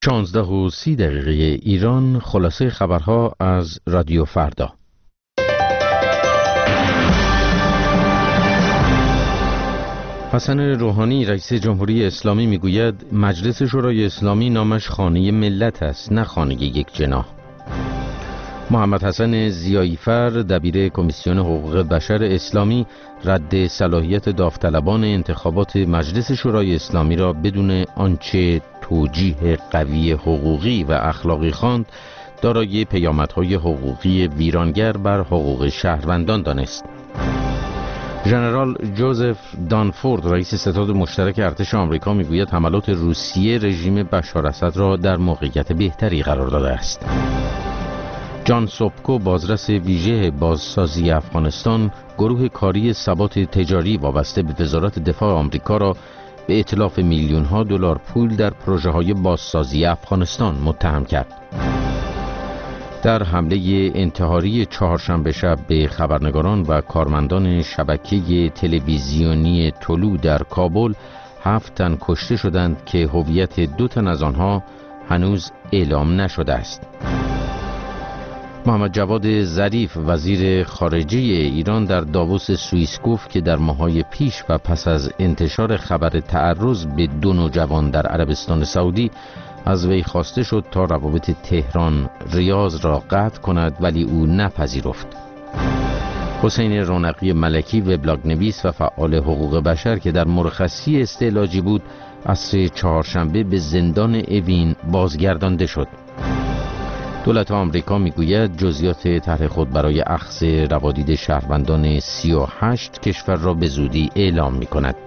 16:30 ایران. خلاصه خبرها از رادیو فردا. حسن روحانی رئیس جمهوری اسلامی میگوید مجلس شورای اسلامی نامش خانه ملت است، نه خانه یک جناح. محمد حسن ضیایی‌فر دبیر کمیسیون حقوق بشر اسلامی رد صلاحیت داوطلبان انتخابات مجلس شورای اسلامی را بدون آنچه توجیه قوی حقوقی و اخلاقی خواند دارای پیامدهای حقوقی ویرانگر بر حقوق شهروندان دانست. ژنرال جوزف دانفورد رئیس ستاد مشترک ارتش آمریکا میگوید حملات روسیه رژیم بشار اسد را در موقعیت بهتری قرار داده است. جان سوبکو بازرس ویژه بازسازی افغانستان گروه کاری ثبات تجاری وابسته به وزارت دفاع آمریکا را به اتلاف میلیون‌ها دلار پول در پروژه‌های بازسازی افغانستان متهم کرد. در حمله انتحاری چهارشنبه شب به خبرنگاران و کارمندان شبکه تلویزیونی طلوع در کابل 7 تن کشته شدند که هویت 2 تن از آنها هنوز اعلام نشده است. محمد جواد ظریف وزیر خارجه ایران در داووس سوئیس گفت که در ماه‌های پیش و پس از انتشار خبر تعرض به 2 نوجوان در عربستان سعودی از وی خواسته شد تا روابط تهران ریاض را قطع کند، ولی او نپذیرفت. حسین رونقی ملکی وبلاگ نویس و فعال حقوق بشر که در مرخصی استعلاجی بود عصر چهارشنبه به زندان اوین بازگردانده شد. دولت آمریکا میگوید جزئیات طرح خود برای اخذ روادید شهروندان 38 کشور را به زودی اعلام می‌کند.